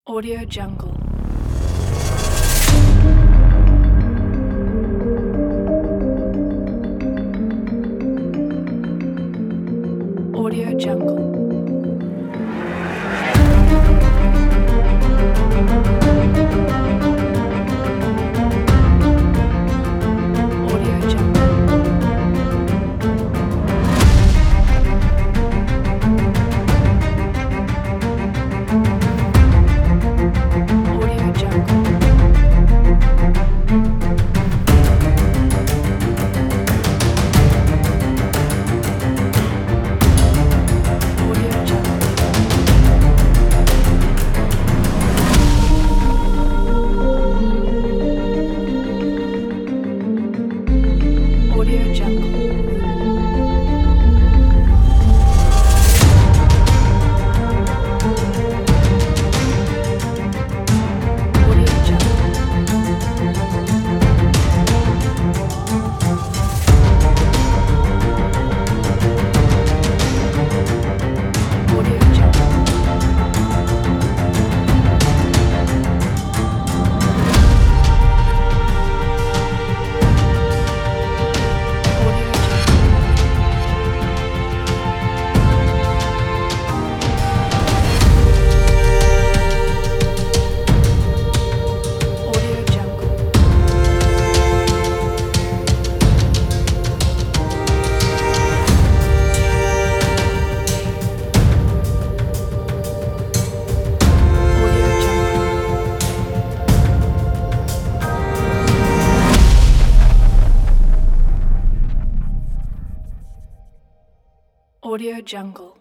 Audio Jungle. Audio Jungle. Audio Jungle. Audio Jungle. Audio Jungle. Audio Jungle. Audio Jungle. Audio Jungle. Audio Jungle. Audio Jungle. Audio Jungle. Audio Jungle.